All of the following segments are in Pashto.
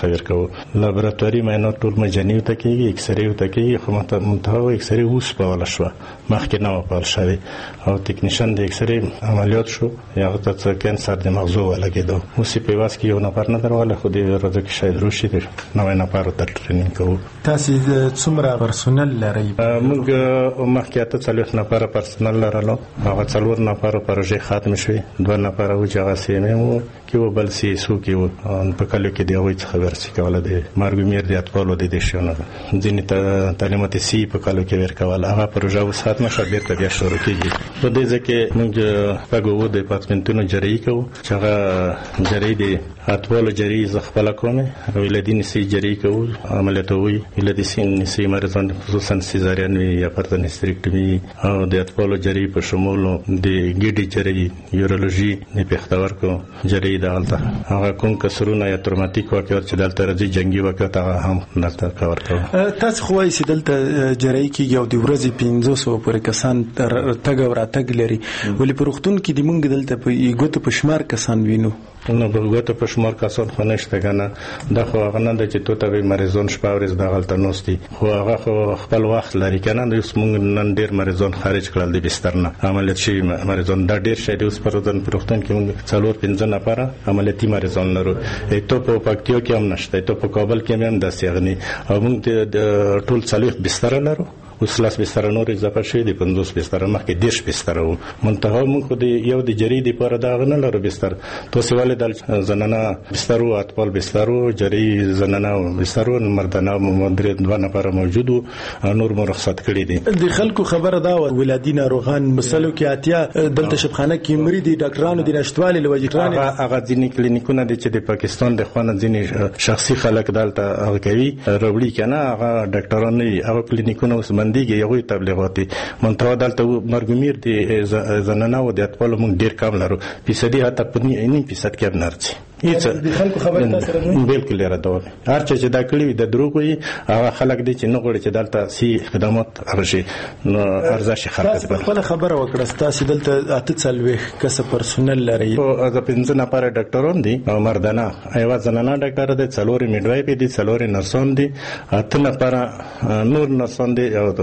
څخه ورکو. لابراتواري معاینات ټول مجاني ته کېږي، اکسرې ته کېږي، خو منتها اکسرې اوس پوله شوه، مخکې نه وه پال شوې، او تکنیشن د اکسرې عملیات شو، هغه ته څه کینسر د مغزو ولګېدو. اوس یې په یوازې کې یو نفر نه درواله، خو دې ورځو کې شاید روشي د نوی نفرو ته ټرینینګ کوو. تاسې څومره پرسونل لرئ؟ موږ مخکې 48 نفره پرسونل لرلو، هغه 4 نفره پروژې ختم شوې، 2 نفره و چې هغه CMM کې و، بل CSO کې و. په کلیو کې د هغوی څخه ورسي کوله د مرګمیر د اطفالو د دې شیانو، ځینې ته تعلیمات سی په کلیو کې ورکول. هغه پروژه اوس ختمه شوه، بیرته بیا شروع کېږي. په دې ځای کې موږ شپږ اووه ډیپارټمنټونو جرایي کوو، چې هغه جرایي د اطفالو جرایي زه خپله کوم، ولادي نسایي جرایي کوو، عملیاتوي ولادي نسایي مریضان خصوصا سیزارین وي یا پرتن هستریکټومي، او د اطفالو جرایي په شمول د ګیډې جرایي، یورولوژي، د پښتورګو جرایي، دلته هغه کوم کسرونه یا تروماتیک واقعات چې دلته راځي، جنگي واقعات، هغه هم دلته کور کوو. تاسو خو وایي چې دلته جرایي کېږي او د ورځې 500 پورې کسان تګ او راتګ لري، ولې په روغتون کې د موږ دلته په ګوتو په شمار کسان وینو؟ نو په ګوتو په شمار کسان خو نشته کنه، دا خو هغه نه ده چې تو ته مریضان شپه ورځ دغلته نوستي، خو هغه خو خپل وخت لري کنه. اوس موږ نن ډېر مریضان خارج کړل د بستر نه، عملیات شوي مریضان دا ډېر شي. اوس په روغتون کې موږ 4-5 نفره عملیاتي مریضان لرو. ته په پکتیا کې هم نشته، ته په کابل کې هم داسې غني، او موږ ټول 40 بستر لرو. اوس 10 بستر نور اضافه شوي دي، 50 بستر، مخکې 10 بستر وو. منتها موږ خو د یو د جرایي دپاره دغه نه لرو بستر. تاسې ولې د زنانه بستر وو، اطفال بستر وو، جرایي زنانه بستر وو، مردانه 2 نفره موجود وو، نور مو رخصت کړي دي. د خلکو خبره دا وه ولادي ناروغان مسلو کې اتیا دلته شبخانه کې مري دي، ډاکټرانو د نشټوالي له وجې هغه ځینې کلینیکونه دي چې د پاکستان د خوانه ځینې شخصي خلک دلته هغه کوي راوړي کنه، هغه ډاکټران نه، هغه کلینیکونه اوس بنديږي، یوه تبلیغاتي. منتها دلته مرګمیر د زنانه او د اطفالو موږ ډېر کم لرو، فیصدي حتی په 9% کې هم نه راځي. د خلکو خبره تاسو سره بالکل راځي. هر چا چې دا کړی وي د دروغ وي، هغه خلک دي چې نه غواړي چې دلته سي خدمات راشي، نو ارزښت خلک. تاسو خپل خبره وکړه، تاسو دلته 48 کس پرسونل لري، او د 5 نفر ډاکټران دي، او مردانه ایوا زنانه ډاکټر دي، 4 میډوایپ دي، 4 نرسان دي، 8 نفر نور نرسان دي، او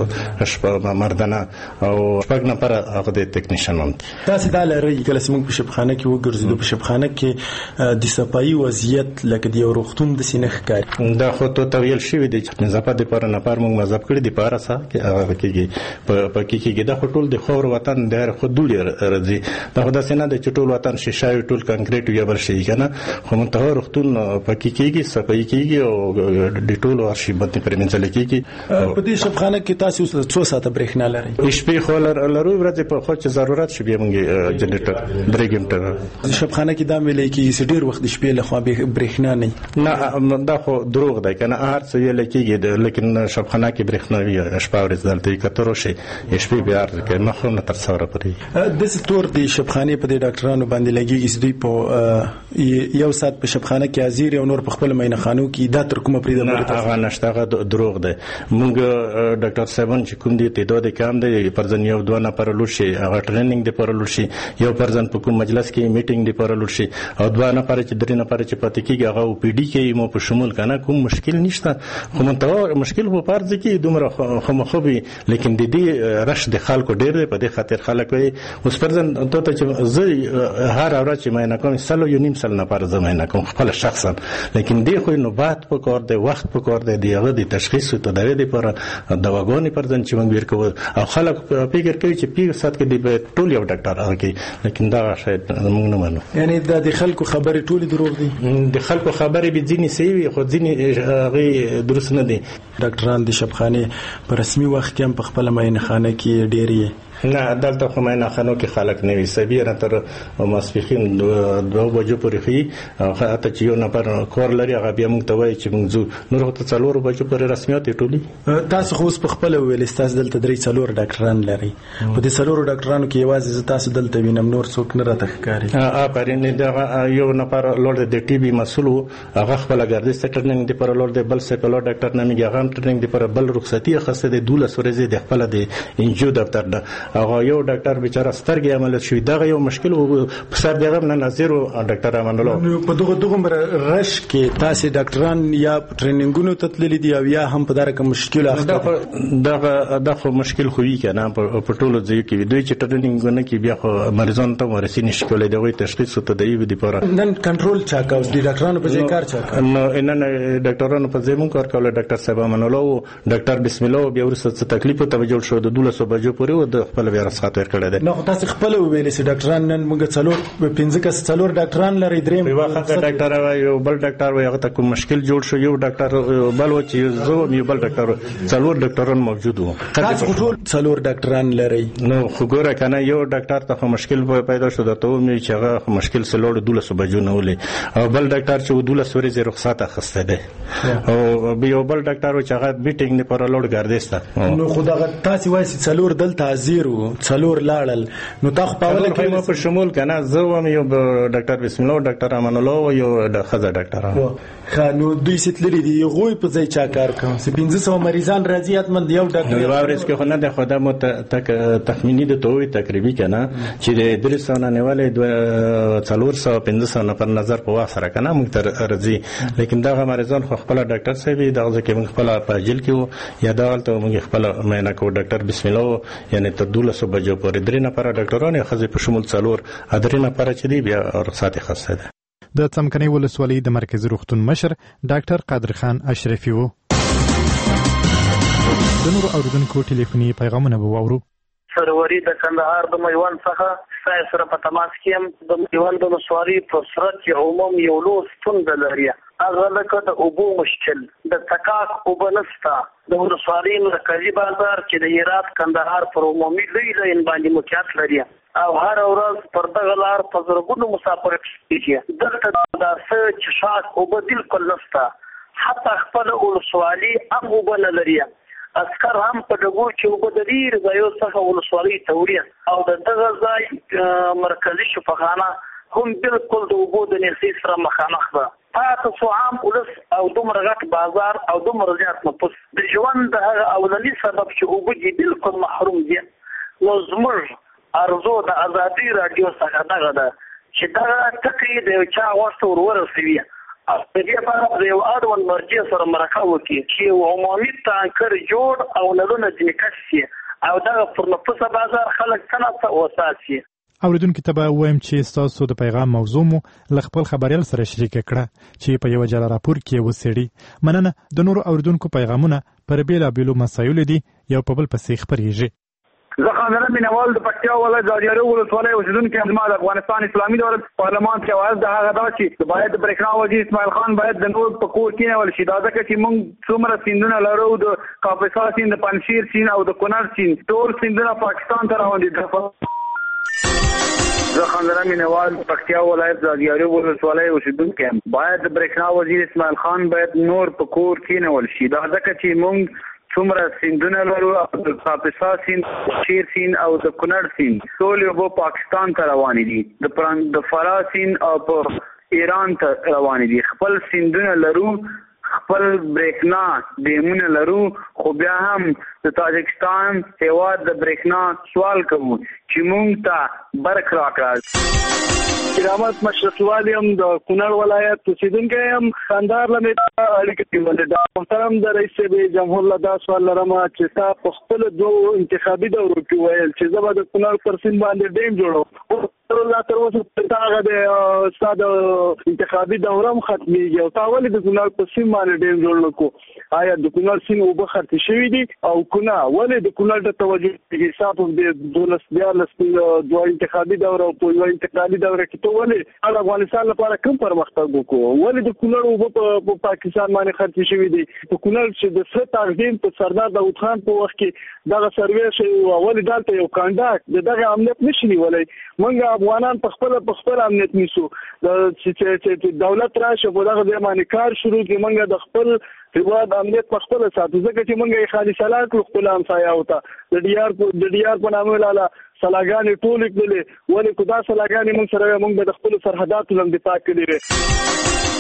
شپږ مردانه او 8 نفر هغه د ټکنیشنان دي. تاسو دا لري کله چې موږ په شبخانه کې وګرځیدو، په شبخانه کې د صفایي وضعیت لکه د یو روغتون د سینه ښکاري. دا خو ته ویل شوی دی چې نظافت لپاره نفر موږ مذهب کړی دی په ارسه کې هغه کېږي په کې دا ټول د خور وطن د خودولي راځي. دا خو داسې نه دی چې ټول وطن شیشه وي، ټول کانکریټ وي، بل شي کنه، خو منتها روغتون پکې کېږي، صفایي کېږي، او د ټولو ارشیبات پر منځل کېږي. په دې شبخانه کې تاسو 2 ساعته برېښنا لري؟ شپې خو لرو، ورځې په خو چې ضرورت شي بیا موږ جنریټر 3 غنټه شبخانه کې دا ملي کې ډېر وخت د شپې له خوا برېښنا نه، دا خو دروغ دی کنه، هر څه ویل کېږي، لیکن شبخانه کې برېښنا وي شپه ورځ دلته کترو شي، شپې بیا ارزه نه خو نه تر څوره پرې. د ستور د شبخانه په د ډاکټرانو باندې لګيږي چې دوی په 1 ساعت په شبخانه کې حاضر او نور په خپل مینه خانو کې دا تر کومه پرې د هغه نشته، هغه دروغ دی. موږ ډاکټر صاحبان چې کوم دي تعداد کم دی، پرځن 1-2 نفر لور شي، هغه ټریننګ دی پر لور شي، یو پرځن په کوم مجلس کې میټینګ دی پر لور شي، او 2 نفر چې 3 نفر چې پاتې کېږي هغه او پی ډي کې مو په شمول کنه، کوم مشکل نشته. خو منتها مشکل په پارځ کې دومره خمخوبي، لیکن د دې رش د خلکو ډېر دی، په دې خاطر خلک وي اوس پرځن ته چې زه هر اورا چې مې نه کوم 1.5 نفر زما نه کوم خپل شخصا، لیکن دې خو نو بعد په کار دی، وخت په کار دی، دغه د تشخیص ته درې دی پر دواګونی پرځن چې موږ ورکو، او خلک فکر کوي چې پیغ سات کې دی ټول یو ډاکټر راغی، لیکن دا شاید موږ نه منو. یعنی د خلکو خبرې ټول دروغ دي، د خلکو خبرې به ځینې صحیح وي، خو ځینې هغه درست نه دي. ډاکټران د شبخانه په رسمي وخت کې هم په خپل ماینه خانه کې ډېری نه، دلته خو مې نه خانو کې خلک نه وي، سبیره تر ماسپخین 2 بجو پورې خي، حتی چې یو نفر کور لري هغه بیا موږ ته وایي چې موږ ځو، نور ته 4 بجو پورې رسمیات ټولي. تاسو خو اوس په خپل ویل تاسو دلته 3-4 ډاکټران لري، په دې 4 ډاکټرانو کې یوازې تاسو دلته وینم، نور څوک نه راته ښکاري. پرینه دا یو نفر لور د ټي بي مسؤل هغه خپل ګردش ټریننګ دی پر لور د بل سپلور ډاکټر نه میږي، هغه ټریننګ دی پر بل رخصتي خاصه د 12 ورځې د خپل د انجو دفتر هغه یو ډاکټر بیچاره سترګې عملیات شوی دغه یو مشکل په سر دغه نه نظر ډاکټر امان الله په دغه رش کې تاسو ډاکټران یا ټریننګونو ته تللی دي او یا هم په دغه مشکل اخته دغه مشکل خو وی کنه په ټولو ځای کې دوی چې ټریننګونه کې بیا خو مریضانو ته ورسې نشي کولای دغه تشخیص ته دی د لپاره نن کنټرول چا کاوه د ډاکټرانو په ځای کار چا کاوه نن ډاکټرانو په ځای مون کار کول ډاکټر صاحب امان الله ډاکټر بسم الله بیا ورسره تکلیف ته جوړ شو د 1200 بجو پورې و د خپل بیا رخصت ورکړل دي نو تاسو خپل ویلې چې ډاکټران نن موږ څلور ډاکټران لري دریم یو وخت ډاکټر یو بل ډاکټر وي هغه ته کوم مشکل جوړ شو یو ډاکټر بل و چې زه یو بل ډاکټر څلور ډاکټران موجود وو تاسو ټول څلور ډاکټران لري نو خو ګوره کنه یو ډاکټر ته مشکل پیدا شو د ته مې چې هغه مشکل سلوړ 1200 بجو نه ولې او بل ډاکټر چې 1200 ورځې رخصت اخسته ده او یو بل ډاکټر چې هغه میټینګ نه پر لوړ ګرځسته نو خدای تاسو وایي څلور دلته حاضر وو څلور لاړل نو تاسو په اول کې په شمول کنه زه وم یو ډاکټر بسم الله ډاکټر امان الله او یو د خزه ډاکټر خانو دوی ستلری دي غوي په ځای چا کار کوم 1500 مریضان راځي اتمن یو ډاکټر یو ورځ کې خو نه د خدای مو تخمینی د توي تقریبا کنه چې د درسونه نیولې 400-500 نفر نظر په واسره کنه موږ تر راځي لیکن دا مریضان خو خپل ډاکټر صاحب دغه ځکه موږ خپل په جیل کې یا دغه موږ خپل مینه کو ډاکټر بسم الله یعنی تر 1200 بجو پورې درې نفر ډاکټرانو خزه په شمول څلور درې نفر چې دی بیا رخصت خاصه ده د څمکني ولسوالۍ د مرکزی روغتون مشر ډاکټر قادر خان اشرفي وو د نور اوردونکو ټلیفوني پیغامونه وورو سروري د کندهار د میوان څخه سره په تماس کې د میوان د ولسوالۍ په صورت کې عموم یو لوی ستونزه لري هغه لکه د اوبو مشکل د تکاک اوبه نشته د ولسوالۍ مرکزي بازار چې د هرات کندهار پر عمومي لوی لاین باندې موقعیت لري او هر ورځ پر دغه لار په زرګونو مسافر کېږي دلته د څه شاک اوبه بالکل نشته حتی خپل ولسوالۍ هم اوبه نه لري اسکر هم په دغه چې اوبه د ډیر ځایو څخه ولسوالۍ ته وړي او د دغه ځای مرکزي شفاخانه هم بالکل د اوبو د نسې سره مخامخ ده تاسو عام ولس او دومره غټ بازار او دومره زیات نفوس د ژوند د هغه اولنی سبب چې اوبه دي بالکل محروم دي نو زموږ ارزو د ازادي رادیو څخه دغه ده چې دا ټکی د چا واسطه ورسوي او په دې باندې د یو اړوند مرجع سره مرکه وکړي چې عمومي تانکر جوړ او نلونه ځنکسي او دا پر نفوسه بازار خلک څنګه وساتي اوریدونکو ته به وایم چې تاسو د پیغام موضوع مو ل خپل خبريال سره شریک کړه چې په یو جلا راپور کې وسېړي مننه د نور اوریدونکو پیغامونه پر بیلابیلو مسایلو دي یو په بل پسې خبريږي زه خاندان مینوال د پکتیا ولایت زاجیارو ولسوالۍ اوسیدونکی یم د افغانستان اسلامي دولت پارلمان کې اواز د هغه دا چې باید د برېښنا وزیر اسماعیل خان باید د نور په کور کېنول شي دا ځکه چې موږ څومره سیندونه لرو د کاپیسا سیند د پنجشیر سیند او د کونړ سیند ټول سیندونه پاکستان ته روان دي زه خاندان مینوال پکتیا ولایت زاجیارو ولسوالۍ اوسیدونکی یم باید د برېښنا وزیر اسماعیل خان باید نور په کور کېنول شي دا ځکه چې موږ څومره سیندونه لرو د کاپیسا سیند شیر سیند او د کونړ سیند ټول یو پاکستان ته روان دي د فرا سیند او په ایران ته روان دي خپل سیندونه لرو خپل برېښنا ډیمونه لرو خو بیا هم د تاجکستان هیواد د برېښنا سوال کوو چې موږ ته برق راکړه کرامت مشرقي والیم د کونړ ولایت اوسیدونکی یم خاندار لمې اړیکې ولې د محترم د رئیس جمهور له دا سوال لرم چې تا په خپل دوه انتخابي دورو کې ویل چې زه به د کونړ پر سیند باندې ډیم جوړوم الله تر اوسه هغه د استاد انتخابي دوره ختمېږي او تا ولې د کونړ پر سیند باندې ډیم جوړ نکړو آیا د کونړ سیند اوبه ختمې شوي دي او کنه ولې د کونړ ته توجه کیږي حساب د 12 انتخابي دوره او په یو انتقالي دوره کې ته ولې افغانستان لپاره کوم پرمختګ وکړو ولې د کونړ اوبه په پاکستان باندې ختمې شوي دي په کونړ چې د څه تقدیم په سردار داود خان په وخت کې دغه سروې شوی ولې دلته یو کانډاکټ دغه امنیت نشي نیولای موږ افغانان په خپل امنیت نیسو چې دولت راشه په دغه ځمانه کار شروع کې موږ د خپل هیواد امنیت په خپل ساتو ځکه چې موږ خالي سلاک خپل همسایه او ته د ډیار په نامه لاله سلاګانې ټول کړلې ولې کو دا سلاګانې موږ سره موږ د خپل سرحداتو لم دفاع کړې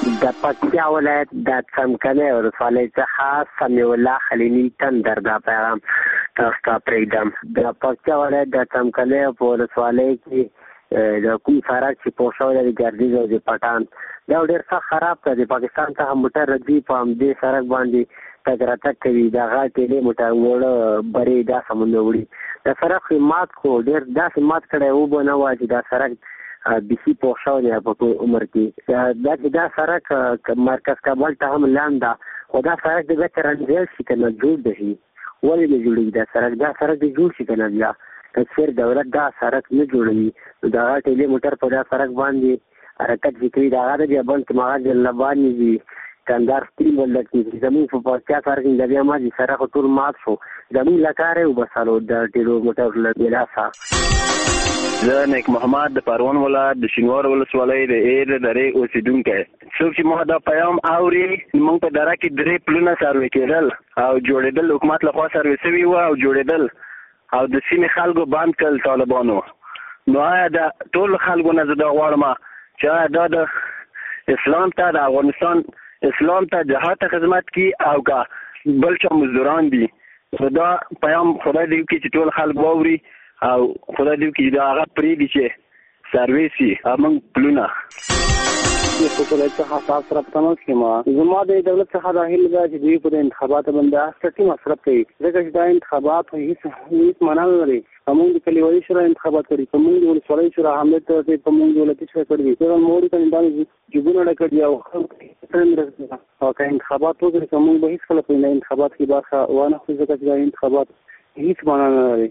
د پکتیا ولایت د څمکنۍ ولسوالۍ څخه سمیع الله خلیلي تندر دا پیغام تاسو ته پرېږدم. د پکتیا ولایت د څمکنۍ په ولسوالۍ کې د کوم سړک چې پوه شوی دی د ګردیز او د پټان دا ډېر سخت خراب دی. د پاکستان څخه موټر راځي په همدې سړک باندې تګ راتګ کوي. دغه ټیلې موټر وړه برې دا سمونه وړي. د سړک خو مات خو ډېر داسې مات کړی اوبه نه وه چې دا سړک بیخي پوه شوی دی په ټول عمر کې. دا سړک مرکز کابل ته هم لاند ده خو دا سړک د ګټه رنځل شي که نه جوړ به شي. ولې نه جوړېږي دا سړک دې جوړ شي که نه بیا که چېر دولت دا سړک نه جوړوي نو د هغه ټیلې موټر په دا سړک باندې حرکت چې کوي د هغه د بیا بل کې مغز لبانې دي کندهار سټیل ولډ کې زموږ په پکتیا ښار کې د بیا مازې سړک ټول مات شو. زموږ له کاره یې وبسلو د ټیلو موټر له بلاسه. زه نیک محمد د پروان ولایت د شینوار ولسوالۍ د ایر درې اوسیدونکی. څوک چې ما دا پیغام اوري موږ په دره کې 3 پلونه سروې کېدل او جوړېدل حکومت لخوا سروې شوي وو او جوړېدل او د سیمې خلکو بند کړل طالبانو. نو آیا د ټول خلکو نه زه دا غواړم چې آیا دا د اسلام ته د افغانستان اسلام ته جهاد ته خدمت کی او که بل چا مزدوران دي. دا پیغام خدای دې وکړي چې ټول خلک واوري او خدای دې وکړي دا هغه پرېږدي چې سروې شي موږ پلونه. په دې څخه حساس سره تماس کې زما د دولت څخه د هیله ده چې دوی په انتخاباتو باندې سټي مصرف کوي ځکه چې دا انتخابات هیڅ معنا نه لري. موږ د کلیوالي شورا انتخابات کړي موږ د ولسوالۍ شورا حمله ته په موږ دولتي شورا کړي دا موږ ته باندې جګونه ډکړي او که انتخابات وکړي موږ به هیڅ کله په انتخابات کې برخه وانه خو ځکه چې دا انتخابات هیڅ معنا نه لري.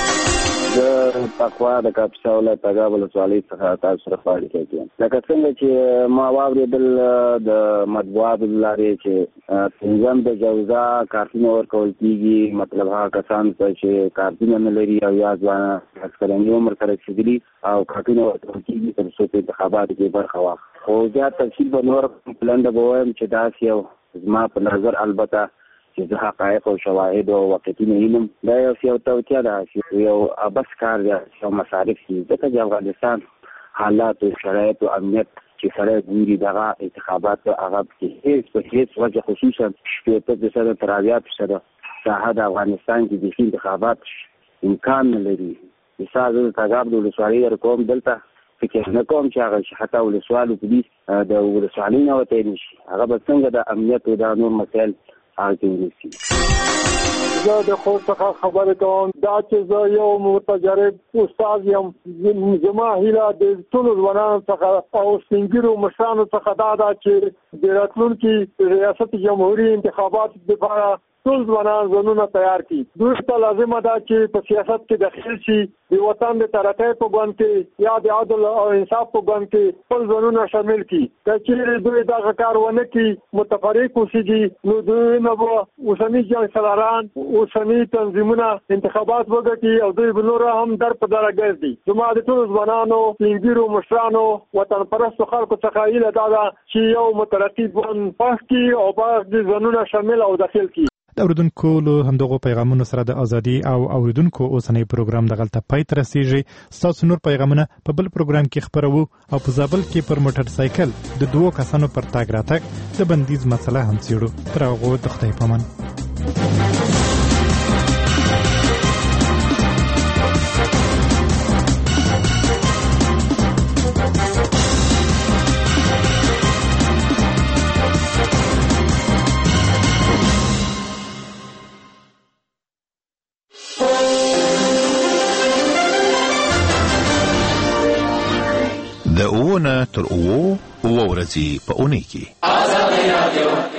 د تقوا د کاپیسا ولایت تګاب ولسوالۍ څخه تاسو سره اړیکه کوم. لکه څنګه چې ما واورېدل د مطبوعاتو له لارې چې پنځم د جوزا کارتونه ورکول کېږي مطلب هغه کسان چې کارتونه نه لري او یا ځوانان عسکراني عمر سره رسېدلي او کارتونه ورکول کېږي تر څو په انتخاباتو کې برخه واخلي. خو بیا تفصیل به نور پلنډه به وایم چې داسې یو زما په نظر البته چې زه حقایق او شواهد او واقعیتونه وینم دا یو توتیا ده چې یو ابس کار دی او مصارف دي ځکه چې افغانستان حالات او شرایط او امنیت چې سره ګوري دغه انتخابات هغه په هیڅ وجه خصوصا 80% تراویات سره ساحه د افغانستان کې د انتخابات امکان نه لري. مثال د تګاب د ولسوالۍ کوم دلته فکر نه کوم چې هغه حتی ولسوالو پولیس د ولسوالۍ نه وته نشي هغه به څنګه د امنیت او د نور مسایل زه د خود څخه خبرې کوم دا چې زه یو متجرب استاد یم. زما هیله د ټولو ځوانانو څخه او سپین ږیرو مشرانو څخه دا ده چې د راتلونکي ریاست جمهوریت انتخابات لپاره ټول ځوانان ځانونه تیار کړي. دوی ته لازمه ده چې په سیاست کې داخل شي د وطن د ترقۍ په ګوند کې یا د عدل او انصاف په ګوند کې خپل ځانونه شامل کړي. که چېرې دوی دغه کار ونه کړي متفرق اوسېږي نو دوی نه به اوسني جنګسالاران اوسني تنظیمونه انتخابات وګټي او دوی به نور هم در په دره ګرځي. زما د ټولو ځوانانو سپین ږیرو مشرانو وطن پرستو خلکو څخه هیله دا ده چې یو مترقي ګوند پاس کړي او په دې ځانونه شامل او داخل کړي. د اوریدونکو له همدغو پیغامونو سره د ازادي او اوریدونکو اوسنی پروګرام دغلته پای ته رسیږي. ستاسو نور پیغامونه په بل پروګرام کې خپرو او په زابل کې پر موټر سایکل د 2 کسانو پر تاګ راتګ د بندیز مسله هم څیړو. تر هغو د خدای پامان. د اوونه تر اوو ورځې په اونۍ کې